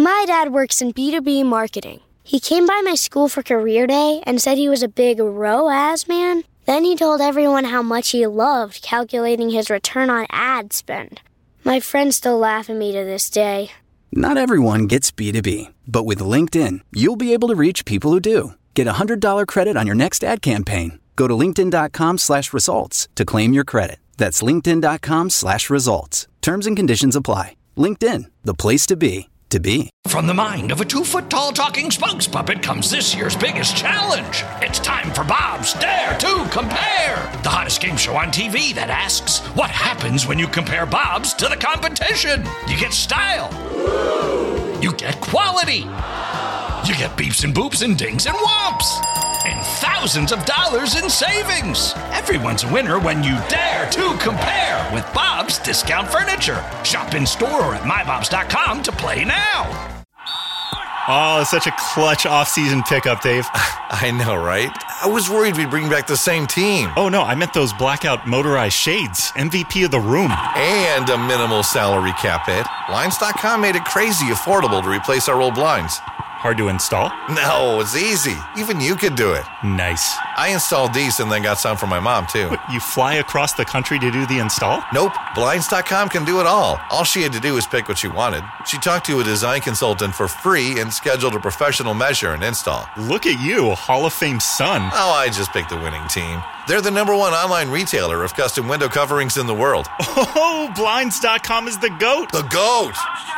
My dad works in B2B marketing. He came by my school for career day and said he was a big ROAS man. Then he told everyone how much he loved calculating his return on ad spend. My friends still laugh at me to this day. Not everyone gets B2B, but with LinkedIn, you'll be able to reach people who do. Get a $100 credit on your next ad campaign. Go to linkedin.com/results to claim your credit. That's linkedin.com/results. Terms and conditions apply. LinkedIn, the place to be. From the mind of a 2-foot-tall talking spokes puppet comes this year's biggest challenge. It's time for Bob's Dare to Compare, the hottest game show on TV that asks, what happens when you compare Bob's to the competition? You get style. You get quality. You get beeps and boops and dings and whomps. And thousands of dollars in savings. Everyone's a winner when you dare to compare with Bob's Discount Furniture. Shop in store or at mybobs.com to play now. Oh, such a clutch off-season pickup, Dave. I know, right? I was worried we'd bring back the same team. Oh, no, I meant those blackout motorized shades. MVP of the room. And a minimal salary cap hit. Blinds.com made it crazy affordable to replace our old blinds. Hard to install? No, it's easy. Even you could do it. Nice. I installed these and then got some for my mom, too. What, you fly across the country to do the install? Nope. Blinds.com can do it all. All she had to do was pick what she wanted. She talked to a design consultant for free and scheduled a professional measure and install. Look at you, Hall of Fame son. Oh, I just picked the winning team. They're the #1 online retailer of custom window coverings in the world. Oh, Blinds.com is the GOAT. The GOAT!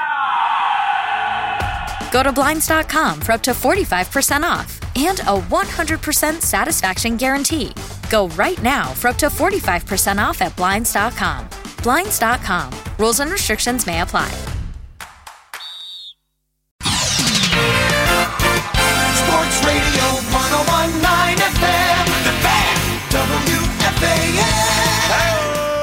Go to Blinds.com for up to 45% off and a 100% satisfaction guarantee. Go right now for up to 45% off at Blinds.com. Blinds.com. Rules and restrictions may apply. Sports Radio 101.9 FM. The Fan. WFAN.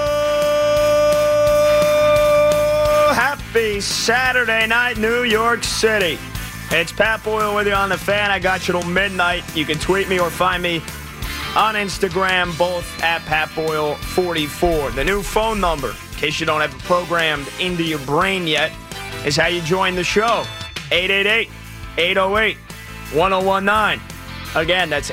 Happy Saturday night, New York City. It's Pat Boyle with you on The Fan. I got you till midnight. You can tweet me or find me on Instagram, both at Pat Boyle 44. The new phone number, in case you don't have it programmed into your brain yet, is how you join the show. 888-808-1019. Again, that's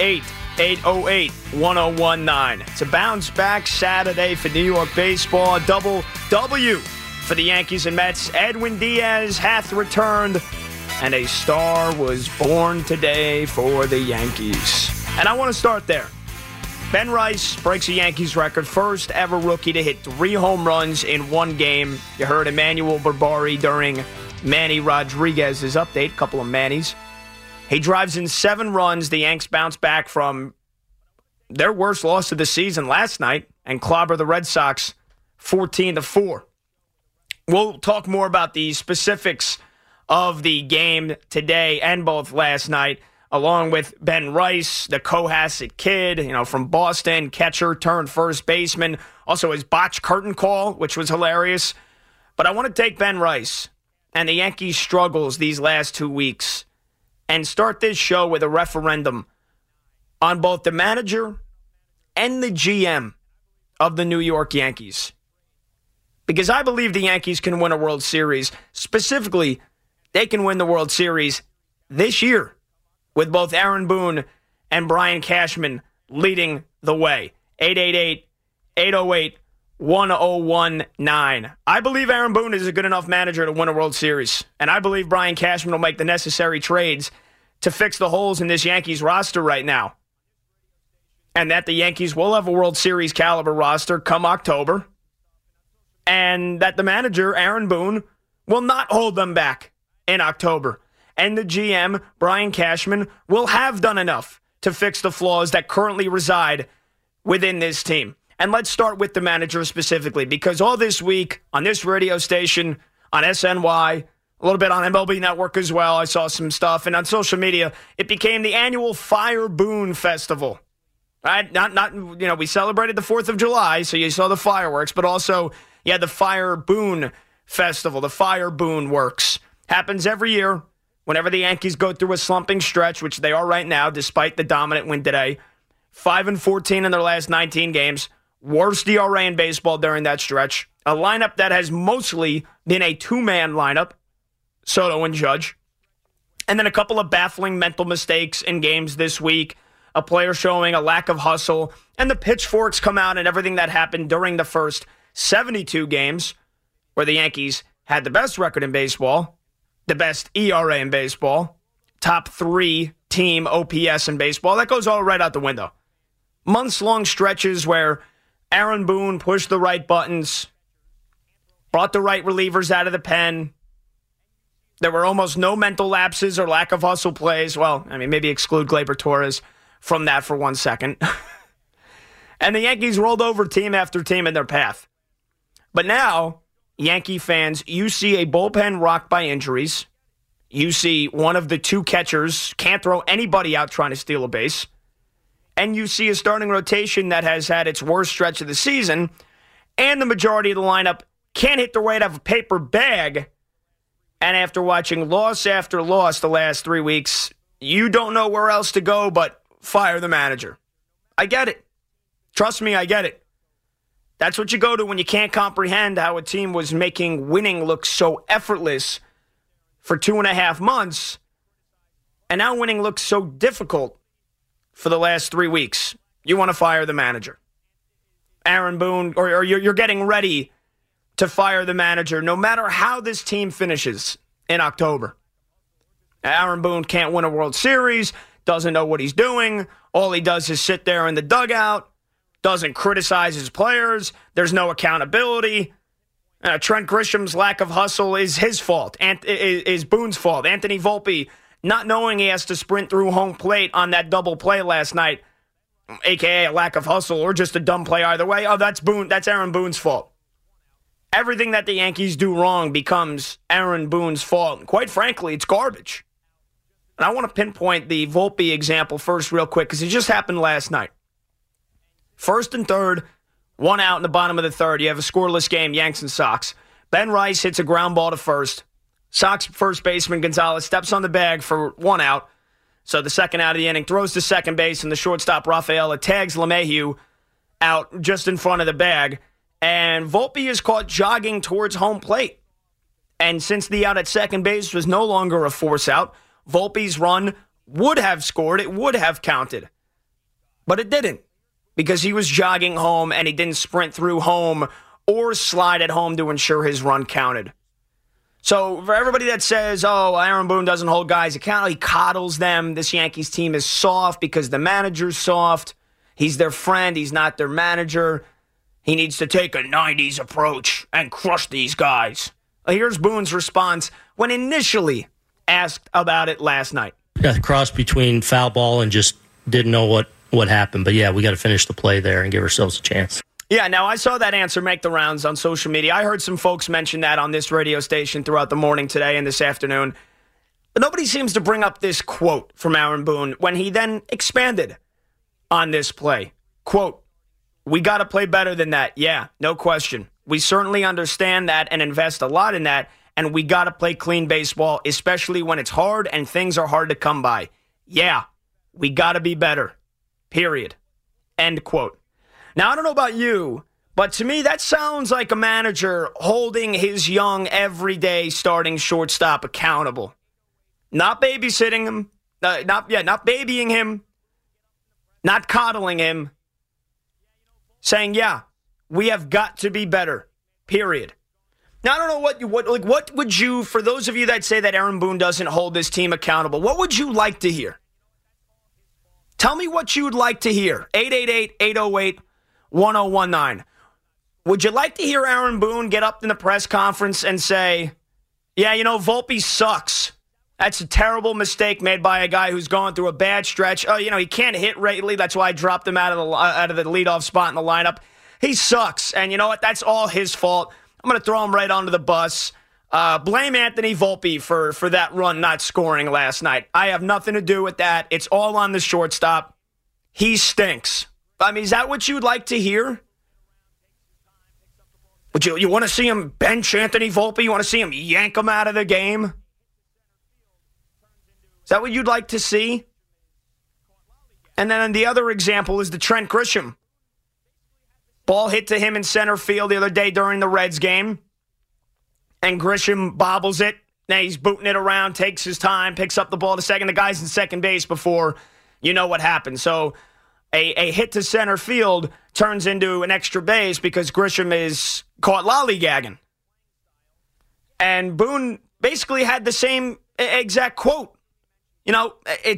888-808-1019. It's a bounce-back Saturday for New York baseball. A double W for the Yankees and Mets. Edwin Diaz hath returned, and a star was born today for the Yankees. And I want to start there. Ben Rice breaks a Yankees record, first ever rookie to hit 3 home runs in one game. You heard Emmanuel Barbari during Manny Rodriguez's update, a couple of Mannies. He drives in 7 runs. The Yanks bounce back from their worst loss of the season last night and clobber the Red Sox 14-4. We'll talk more about the specifics of the game today and both last night, along with Ben Rice, the Cohasset kid, from Boston, catcher turned first baseman. Also his botched curtain call, which was hilarious. But I want to take Ben Rice and the Yankees' struggles these last 2 weeks and start this show with a referendum on both the manager and the GM of the New York Yankees. Because I believe the Yankees can win a World Series. Specifically, they can win the World Series this year with both Aaron Boone and Brian Cashman leading the way. 888-808-1019. I believe Aaron Boone is a good enough manager to win a World Series. And I believe Brian Cashman will make the necessary trades to fix the holes in this Yankees roster right now. And that the Yankees will have a World Series caliber roster come October. And that the manager, Aaron Boone, will not hold them back in October. And the GM, Brian Cashman, will have done enough to fix the flaws that currently reside within this team. And let's start with the manager specifically, because all this week on this radio station, on SNY, a little bit on MLB Network as well, I saw some stuff, and on social media, it became the annual Fire Boone Festival. Right? We celebrated the 4th of July, so you saw the fireworks, but also you had the Fire Boone Festival, the Fire Boone Works. Happens every year whenever the Yankees go through a slumping stretch, which they are right now, despite the dominant win today. 5-14 in their last 19 games. Worst ERA in baseball during that stretch. A lineup that has mostly been a 2-man lineup. Soto and Judge. And then a couple of baffling mental mistakes in games this week. A player showing a lack of hustle. And the pitchforks come out and everything that happened during the first 72 games where the Yankees had the best record in baseball, the best ERA in baseball, top 3 team OPS in baseball. That goes all right out the window. Months-long stretches where Aaron Boone pushed the right buttons, brought the right relievers out of the pen. There were almost no mental lapses or lack of hustle plays. Well, I mean, maybe exclude Gleyber Torres from that for 1 second. And the Yankees rolled over team after team in their path. But now, Yankee fans, you see a bullpen rocked by injuries. You see one of the 2 catchers can't throw anybody out trying to steal a base. And you see a starting rotation that has had its worst stretch of the season. And the majority of the lineup can't hit the weight of a paper bag. And after watching loss after loss the last 3 weeks, you don't know where else to go but fire the manager. I get it. Trust me, I get it. That's what you go to when you can't comprehend how a team was making winning look so effortless for 2.5 months, and now winning looks so difficult for the last 3 weeks. You want to fire the manager. Aaron Boone, or you're getting ready to fire the manager no matter how this team finishes in October. Aaron Boone can't win a World Series, doesn't know what he's doing. All he does is sit there in the dugout, doesn't criticize his players. There's no accountability. Trent Grisham's lack of hustle is his fault, is Boone's fault. Anthony Volpe not knowing he has to sprint through home plate on that double play last night, a.k.a. a lack of hustle or just a dumb play either way. Oh, that's Aaron Boone's fault. Everything that the Yankees do wrong becomes Aaron Boone's fault. And quite frankly, it's garbage. And I want to pinpoint the Volpe example first real quick because it just happened last night. 1st and 3rd, 1 out in the bottom of the 3rd. You have a scoreless game, Yanks and Sox. Ben Rice hits a ground ball to first. Sox first baseman Gonzalez steps on the bag for 1 out. So the second out of the inning, throws to second base, and the shortstop Rafaela tags LeMahieu out just in front of the bag. And Volpe is caught jogging towards home plate. And since the out at second base was no longer a force out, Volpe's run would have scored. It would have counted. But it didn't because he was jogging home and he didn't sprint through home or slide at home to ensure his run counted. So for everybody that says, oh, Aaron Boone doesn't hold guys accountable, he coddles them. This Yankees team is soft because the manager's soft. He's their friend. He's not their manager. He needs to take a 90s approach and crush these guys. Here's Boone's response when initially asked about it last night. Got the cross between foul ball and just didn't know what happened. But, yeah, we got to finish the play there and give ourselves a chance. Yeah, now I saw that answer make the rounds on social media. I heard some folks mention that on this radio station throughout the morning today and this afternoon. But nobody seems to bring up this quote from Aaron Boone when he then expanded on this play. Quote, "We got to play better than that. Yeah, no question. We certainly understand that and invest a lot in that, and we got to play clean baseball, especially when it's hard and things are hard to come by. Yeah, we got to be better. Period." End quote. Now, I don't know about you, but to me, that sounds like a manager holding his young, everyday starting shortstop accountable. Not babysitting him, not babying him, not coddling him. Saying, yeah, we have got to be better, period. Now, I don't know what would you, for those of you that say that Aaron Boone doesn't hold this team accountable, what would you like to hear? Tell me what you would like to hear. 888-808-1019. Would you like to hear Aaron Boone get up in the press conference and say, yeah, Volpe sucks. That's a terrible mistake made by a guy who's gone through a bad stretch. Oh, he can't hit lately. That's why I dropped him out of the leadoff spot in the lineup. He sucks. And you know what? That's all his fault. I'm going to throw him right onto the bus. Blame Anthony Volpe for that run not scoring last night. I have nothing to do with that. It's all on the shortstop. He stinks. I mean, is that what you'd like to hear? Would you want to see him bench Anthony Volpe? You want to see him yank him out of the game? Is that what you'd like to see? And then the other example is the Trent Grisham. Ball hit to him in center field the other day during the Reds game. And Grisham bobbles it Now he's booting it around, takes his time, picks up the ball to second. The guy's in second base before you know what happens. So a hit to center field turns into an extra base because Grisham is caught lollygagging. And Boone basically had the same exact quote. You know,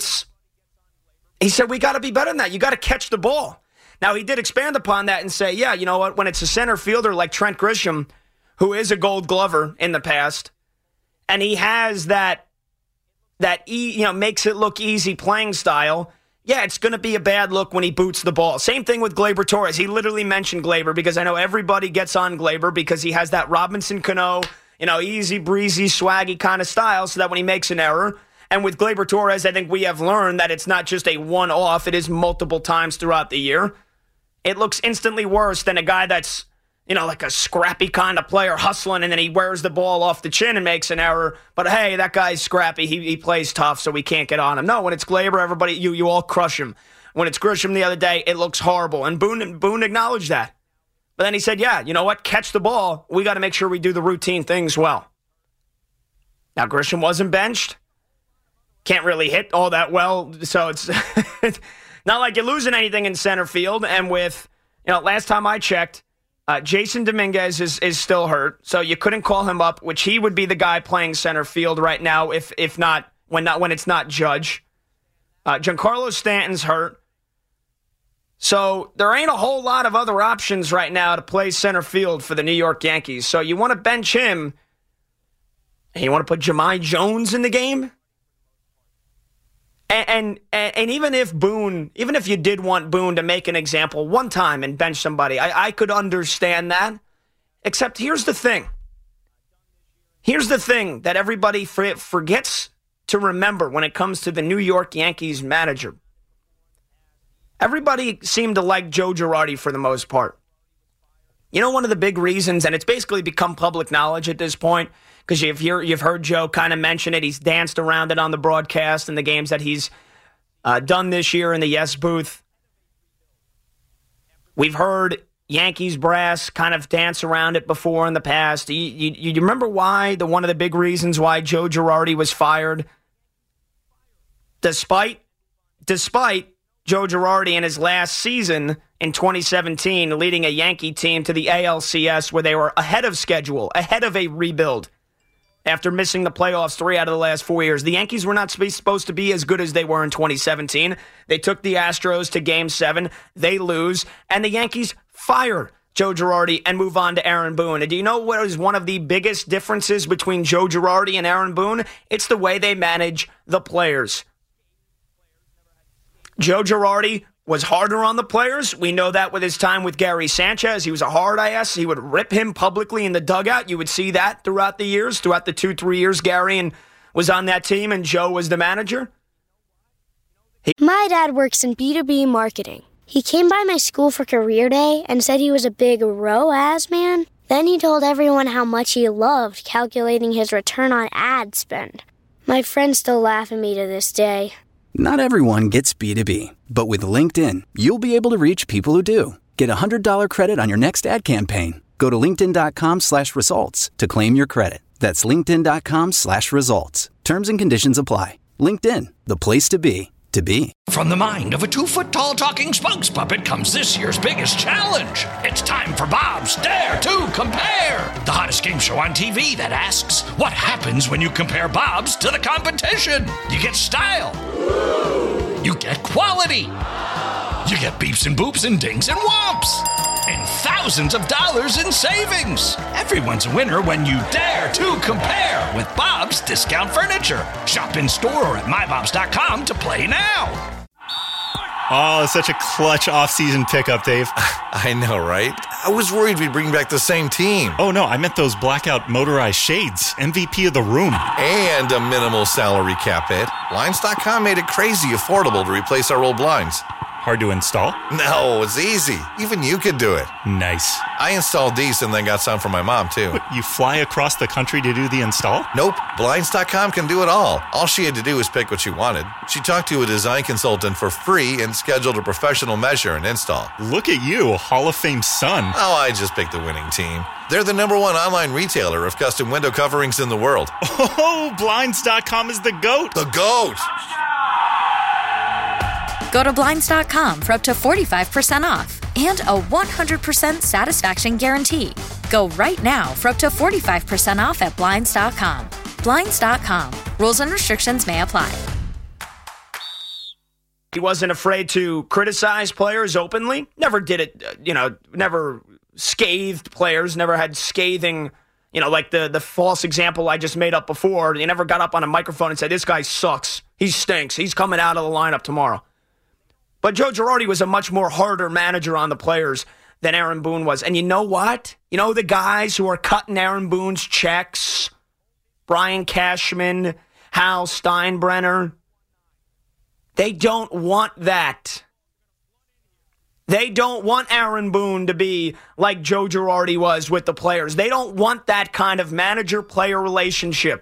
he said, we got to be better than that. You got to catch the ball. Now, he did expand upon that and say, yeah, you know what, when it's a center fielder like Trent Grisham, who is a Gold Glover in the past, and he has that makes it look easy playing style, yeah, it's going to be a bad look when he boots the ball. Same thing with Gleyber Torres. He literally mentioned Gleyber because I know everybody gets on Gleyber because he has that Robinson Cano, easy, breezy, swaggy kind of style so that when he makes an error. And with Gleyber Torres, I think we have learned that it's not just a one-off. It is multiple times throughout the year. It looks instantly worse than a guy that's, like a scrappy kind of player hustling, and then he wears the ball off the chin and makes an error. But, hey, that guy's scrappy. He plays tough, so we can't get on him. No, when it's Gleyber, everybody, you all crush him. When it's Grisham the other day, it looks horrible. And Boone acknowledged that. But then he said, yeah, you know what? Catch the ball. We got to make sure we do the routine things well. Now, Grisham wasn't benched. Can't really hit all that well, so it's not like you're losing anything in center field. And with, last time I checked, Jason Dominguez is still hurt, so you couldn't call him up, which he would be the guy playing center field right now, if not when it's not Judge. Giancarlo Stanton's hurt, so there ain't a whole lot of other options right now to play center field for the New York Yankees. So you want to bench him, and you want to put Jahmai Jones in the game. And even if you did want Boone to make an example one time and bench somebody, I could understand that. Except here's the thing. Here's the thing that everybody forgets to remember when it comes to the New York Yankees manager. Everybody seemed to like Joe Girardi for the most part. One of the big reasons, and it's basically become public knowledge at this point, because you've heard Joe kind of mention it. He's danced around it on the broadcast in the games that he's done this year in the Yes booth. We've heard Yankees brass kind of dance around it before in the past. You remember why? One of the big reasons why Joe Girardi was fired? Despite Joe Girardi in his last season in 2017 leading a Yankee team to the ALCS where they were ahead of schedule, ahead of a rebuild. After missing the playoffs 3 out of the last 4 years. The Yankees were not supposed to be as good as they were in 2017. They took the Astros to Game 7. They lose. And the Yankees fire Joe Girardi and move on to Aaron Boone. And do you know what is one of the biggest differences between Joe Girardi and Aaron Boone? It's the way they manage the players. Joe Girardi was harder on the players. We know that with his time with Gary Sanchez. He was a hard ass. He would rip him publicly in the dugout. You would see that throughout the years, throughout the 2-3 years Gary was on that team and Joe was the manager. My dad works in B2B marketing. He came by my school for career day and said he was a big ROAS man. Then he told everyone how much he loved calculating his return on ad spend. My friends still laugh at me to this day. Not everyone gets B2B, but with LinkedIn, you'll be able to reach people who do. Get a $100 credit on your next ad campaign. Go to linkedin.com/results to claim your credit. That's linkedin.com/results. Terms and conditions apply. LinkedIn, the place to be, to be. From the mind of a 2-foot-tall talking spokes puppet comes this year's biggest challenge. It's time for Bob's Dare to Compare, the hottest game show on TV that asks, what happens when you compare Bob's to the competition? You get style. You get quality. You get beeps and boops and dings and whomps. And thousands of dollars in savings. Everyone's a winner when you dare to compare with Bob's Discount Furniture. Shop in store or at mybobs.com to play now. Oh, such a clutch off-season pickup, Dave. I know, right? I was worried we'd bring back the same team. Oh, no, I meant those blackout motorized shades. MVP of the room. And a minimal salary cap hit. Blinds.com made it crazy affordable to replace our old blinds. hard to install? No, it's easy. Even you could do it. Nice. I installed these and then got some for my mom, too. But you fly across the country to do the install? Nope. Blinds.com can do it all. All she had to do was pick what she wanted. She talked to a design consultant for free and scheduled a professional measure and install. Look at you, Hall of Fame son. Oh, I just picked the winning team. They're the #1 online retailer of custom window coverings in the world. Oh, Blinds.com is the GOAT. The GOAT! Go to Blinds.com for up to 45% off and a 100% satisfaction guarantee. Go right now for up to 45% off at Blinds.com. Blinds.com. Rules and restrictions may apply. He wasn't afraid to criticize players openly. Never did it, never scathed players, never had scathing, like the false example I just made up before. He never got up on a microphone and said, this guy sucks. He stinks. He's coming out of the lineup tomorrow. But Joe Girardi was a much more harder manager on the players than Aaron Boone was. And you know what? You know the guys who are cutting Aaron Boone's checks? Brian Cashman, Hal Steinbrenner. They don't want that. They don't want Aaron Boone to be like Joe Girardi was with the players. They don't want that kind of manager-player relationship.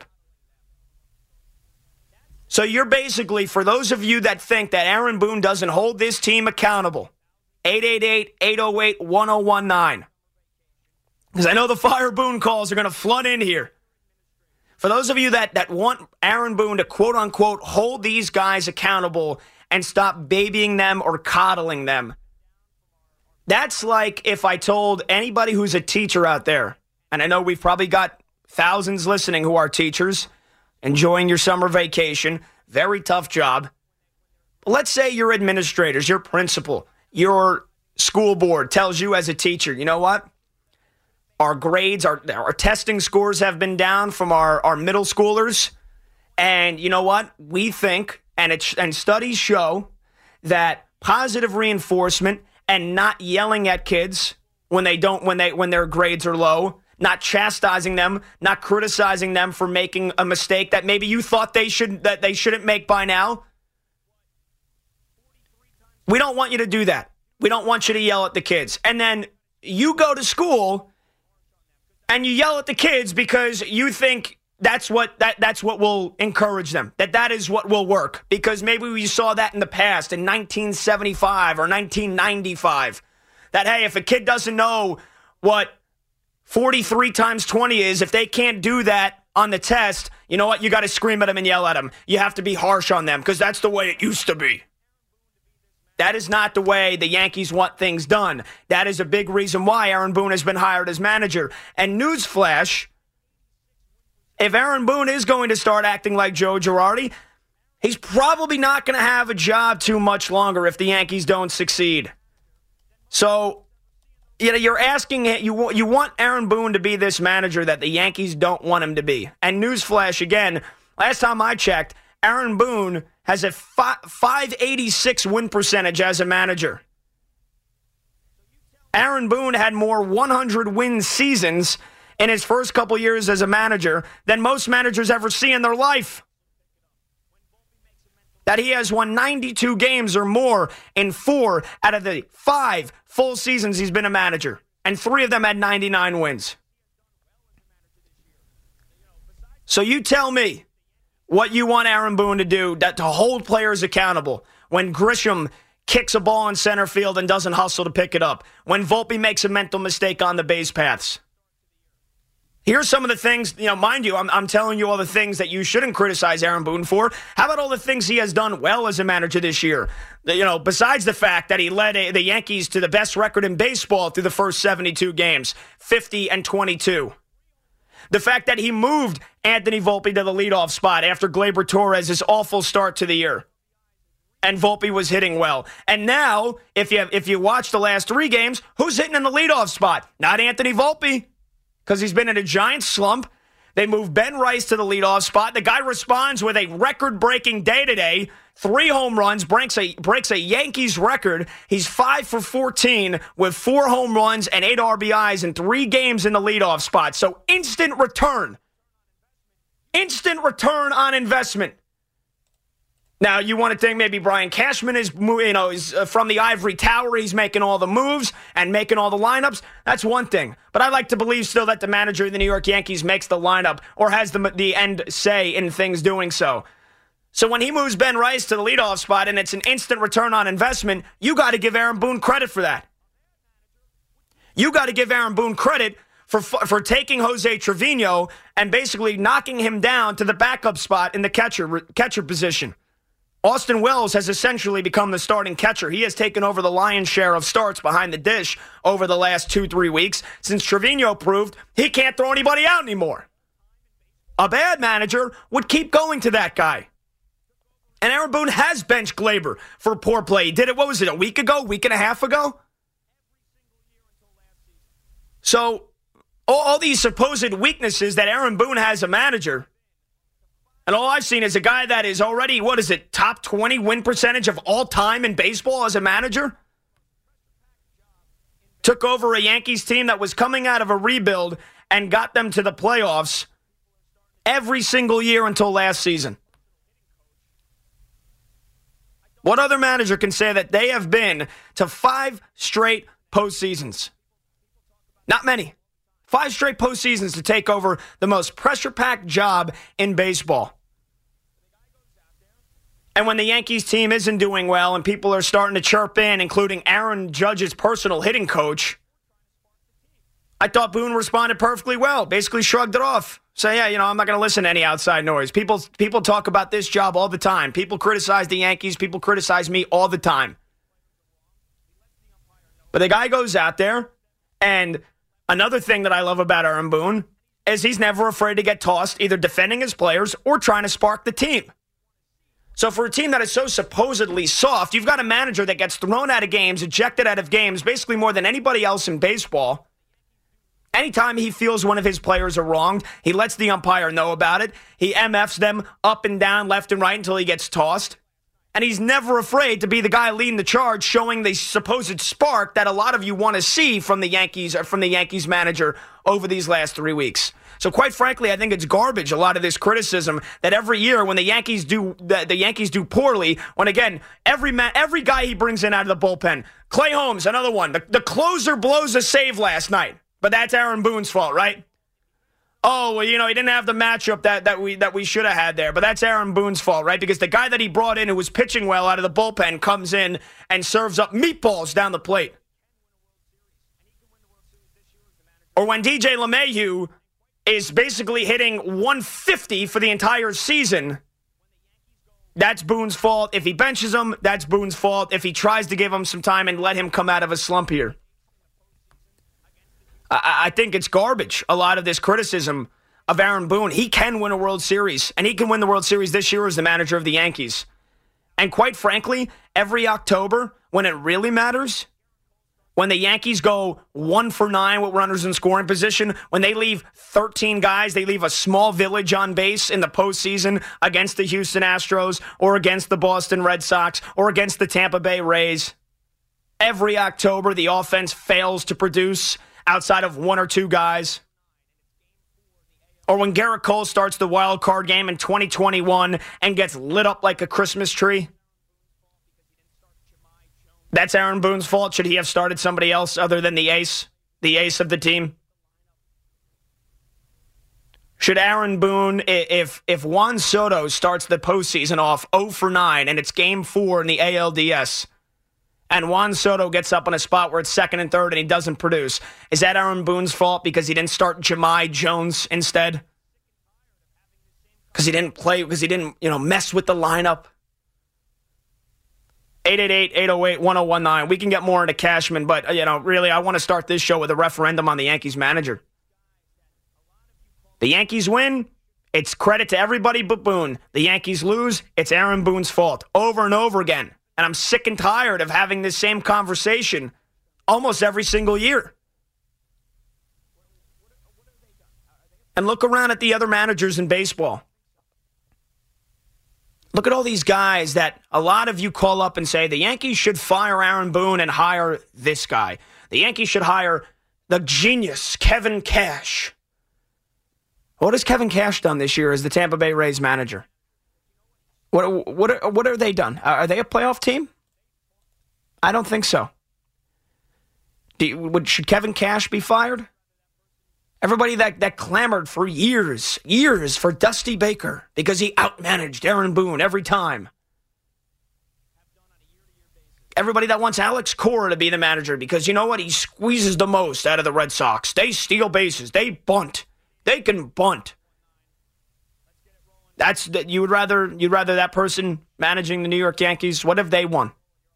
So you're basically, for those of you that think that Aaron Boone doesn't hold this team accountable, 888-808-1019. Because I know the Fire Boone calls are going to flood in here. For those of you that want Aaron Boone to quote-unquote hold these guys accountable and stop babying them or coddling them, that's like if I told anybody who's a teacher out there, and I know we've probably got thousands listening who are teachers, enjoying your summer vacation, very tough job. But let's say your administrators, your principal, your school board tells you as a teacher, you know what? Our grades, our testing scores have been down from our middle schoolers. And you know what? We think, and studies show, that positive reinforcement and not yelling at kids when their grades are low, not chastising them, not criticizing them for making a mistake that maybe you thought they shouldn't make by now. We don't want you to do that. We don't want you to yell at the kids. And then you go to school and you yell at the kids because you think that's what will encourage them, that is what will work. Because maybe we saw that in the past, in 1975 or 1995, that, hey, if a kid doesn't know what 43 times 20 is, if they can't do that on the test, you know what? You got to scream at them and yell at them. You have to be harsh on them because that's the way it used to be. That is not the way the Yankees want things done. That is a big reason why Aaron Boone has been hired as manager. And newsflash, if Aaron Boone is going to start acting like Joe Girardi, he's probably not going to have a job too much longer if the Yankees don't succeed. So, you're asking, you want Aaron Boone to be this manager that the Yankees don't want him to be. And newsflash again, last time I checked, Aaron Boone has a 586 win percentage as a manager. Aaron Boone had more 100-win seasons in his first couple years as a manager than most managers ever see in their life. That he has won 92 games or more in 4 out of the 5 full seasons he's been a manager. And 3 of them had 99 wins. So you tell me what you want Aaron Boone to do to hold players accountable when Grisham kicks a ball in center field and doesn't hustle to pick it up, when Volpe makes a mental mistake on the base paths. Here's some of the things, mind you, I'm telling you all the things that you shouldn't criticize Aaron Boone for. How about all the things he has done well as a manager this year? Besides the fact that he led the Yankees to the best record in baseball through the first 72 games, 50-22. The fact that he moved Anthony Volpe to the leadoff spot after Gleyber Torres' awful start to the year. And Volpe was hitting well. And now, if you watch the last 3 games, who's hitting in the leadoff spot? Not Anthony Volpe, because he's been in a giant slump. They move Ben Rice to the leadoff spot. The guy responds with a record-breaking day today. 3 home runs, breaks a Yankees record. He's 5 for 14 with 4 home runs and 8 RBIs in 3 games in the leadoff spot. So instant return. Instant return on investment. Now, you want to think maybe Brian Cashman is from the ivory tower. He's making all the moves and making all the lineups. That's one thing. But I like to believe still that the manager of the New York Yankees makes the lineup or has the end say in things doing so. So when he moves Ben Rice to the leadoff spot and it's an instant return on investment, you got to give Aaron Boone credit for that. You got to give Aaron Boone credit for taking Jose Trevino and basically knocking him down to the backup spot in the catcher position. Austin Wells has essentially become the starting catcher. He has taken over the lion's share of starts behind the dish over the last 2-3 weeks since Trevino proved he can't throw anybody out anymore. A bad manager would keep going to that guy. And Aaron Boone has benched Glaber for poor play. He did it, what was it, a week and a half ago? So, all these supposed weaknesses that Aaron Boone has as a manager, and all I've seen is a guy that is already, top 20 win percentage of all time in baseball as a manager? Took over a Yankees team that was coming out of a rebuild and got them to the playoffs every single year until last season. What other manager can say that they have been to 5 straight postseasons? Not many. 5 straight postseasons to take over the most pressure-packed job in baseball. And when the Yankees team isn't doing well and people are starting to chirp in, including Aaron Judge's personal hitting coach, I thought Boone responded perfectly well. Basically shrugged it off. So, I'm not going to listen to any outside noise. People talk about this job all the time. People criticize the Yankees. People criticize me all the time. But the guy goes out there, and another thing that I love about Aaron Boone is he's never afraid to get tossed, either defending his players or trying to spark the team. So for a team that is so supposedly soft, you've got a manager that gets thrown out of games, ejected out of games, basically more than anybody else in baseball. Anytime he feels one of his players are wronged, he lets the umpire know about it. He MFs them up and down, left and right until he gets tossed. And he's never afraid to be the guy leading the charge, showing the supposed spark that a lot of you want to see from the Yankees manager over these last 3 weeks. So quite frankly, I think it's garbage, a lot of this criticism that every year when the Yankees do poorly, when again, every guy he brings in out of the bullpen, Clay Holmes, another one, the closer blows a save last night. But that's Aaron Boone's fault, right? Oh, well, he didn't have the matchup that we should have had there. But that's Aaron Boone's fault, right? Because the guy that he brought in who was pitching well out of the bullpen comes in and serves up meatballs down the plate. Or when DJ LeMahieu is basically hitting 150 for the entire season, that's Boone's fault. If he benches him, that's Boone's fault. If he tries to give him some time and let him come out of a slump here. I think it's garbage, a lot of this criticism of Aaron Boone. He can win a World Series, and he can win the World Series this year as the manager of the Yankees. And quite frankly, every October, when it really matters, when the Yankees go 1 for 9 with runners in scoring position, when they leave 13 guys, they leave a small village on base in the postseason against the Houston Astros or against the Boston Red Sox or against the Tampa Bay Rays. Every October, the offense fails to produce outside of 1 or 2 guys. Or when Garrett Cole starts the wild card game in 2021 and gets lit up like a Christmas tree. That's Aaron Boone's fault. Should he have started somebody else other than the ace of the team? Should Aaron Boone, if Juan Soto starts the postseason off 0 for 9 and it's game 4 in the ALDS, and Juan Soto gets up on a spot where it's 2nd and 3rd and he doesn't produce, is that Aaron Boone's fault because he didn't start Jahmai Jones instead? Because he didn't mess with the lineup? 888-808-1019. We can get more into Cashman, but, really, I want to start this show with a referendum on the Yankees manager. The Yankees win, it's credit to everybody but Boone. The Yankees lose, it's Aaron Boone's fault. Over and over again. And I'm sick and tired of having this same conversation almost every single year. And look around at the other managers in baseball. Look at all these guys that a lot of you call up and say, the Yankees should fire Aaron Boone and hire this guy. The Yankees should hire the genius, Kevin Cash. What has Kevin Cash done this year as the Tampa Bay Rays manager? What are they done? Are they a playoff team? I don't think so. Should Kevin Cash be fired? Everybody that clamored for years for Dusty Baker because he outmanaged Aaron Boone every time. Everybody that wants Alex Cora to be the manager because you know what? He squeezes the most out of the Red Sox. They steal bases. They bunt. They can bunt. You'd rather that person managing the New York Yankees. What have they won?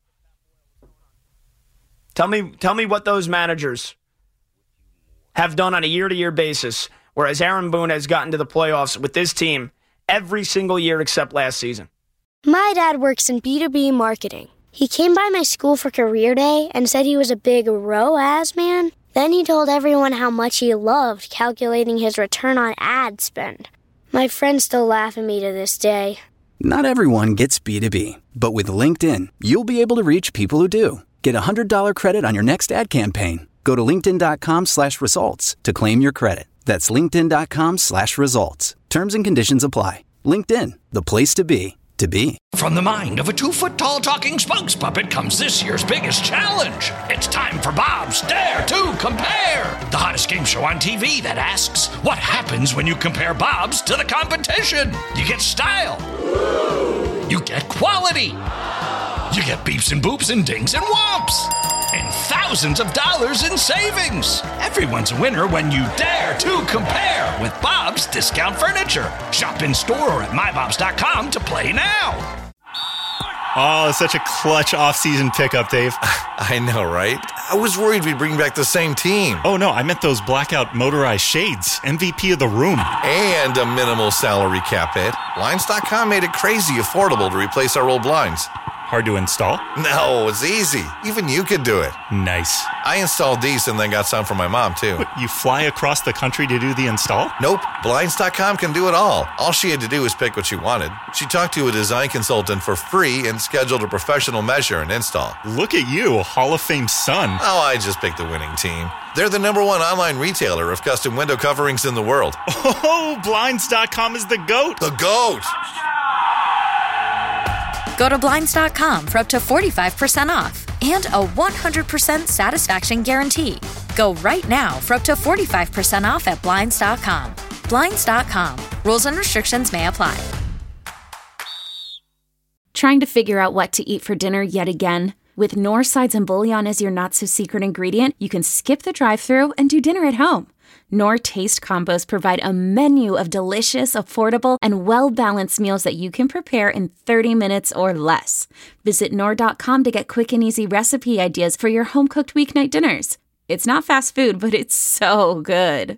Tell me what those managers have done on a year-to-year basis, whereas Aaron Boone has gotten to the playoffs with this team every single year except last season. My dad works in B2B marketing. He came by my school for career day and said he was a big ROAS man. Then he told everyone how much he loved calculating his return on ad spend. My friends still laugh at me to this day. Not everyone gets B2B, but with LinkedIn, you'll be able to reach people who do. Get a $100 credit on your next ad campaign. Go to linkedin.com/results to claim your credit. That's linkedin.com/results. Terms and conditions apply. LinkedIn, the place to be, to be. From the mind of a 2-foot-tall talking spokes puppet comes this year's biggest challenge. It's time for Bob's Dare to Compare, the hottest game show on TV that asks, what happens when you compare Bob's to the competition? You get style. You get quality. You get beeps and boops and dings and whomps. And thousands of dollars in savings. Everyone's a winner when you dare to compare with Bob's Discount Furniture. Shop in store or at mybobs.com to play now. Oh, such a clutch off-season pickup, Dave. I know, right? I was worried we'd bring back the same team. Oh, no, I meant those blackout motorized shades. MVP of the room. And a minimal salary cap hit. Blinds.com made it crazy affordable to replace our old blinds. Hard to install? No, it's easy. Even you could do it. Nice. I installed these and then got some for my mom, too. What, you fly across the country to do the install? Nope. Blinds.com can do it all. All she had to do was pick what she wanted. She talked to a design consultant for free and scheduled a professional measure and install. Look at you, a Hall of Fame son. Oh, I just picked the winning team. They're the #1 online retailer of custom window coverings in the world. Oh, Blinds.com is the GOAT. The GOAT! Go to Blinds.com for up to 45% off and a 100% satisfaction guarantee. Go right now for up to 45% off at Blinds.com. Blinds.com. Rules and restrictions may apply. Trying to figure out what to eat for dinner yet again? With Knorr Sides and Bouillon as your not-so-secret ingredient, you can skip the drive-thru and do dinner at home. Knorr Taste Combos provide a menu of delicious, affordable, and well-balanced meals that you can prepare in 30 minutes or less. Visit Knorr.com to get quick and easy recipe ideas for your home-cooked weeknight dinners. It's not fast food, but it's so good.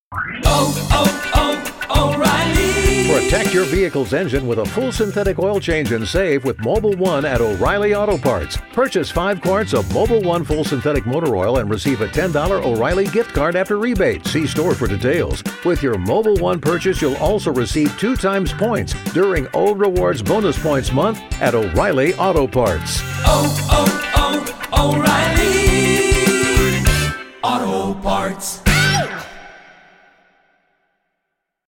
O'Reilly. Protect your vehicle's engine with a full synthetic oil change and save with Mobil 1 at O'Reilly Auto Parts. Purchase 5 quarts of Mobil 1 full synthetic motor oil and receive a $10 O'Reilly gift card after rebate. See store for details. With your Mobil 1 purchase, you'll also receive 2 times points during O Rewards Bonus Points Month at O'Reilly Auto Parts. O'Reilly Auto Parts.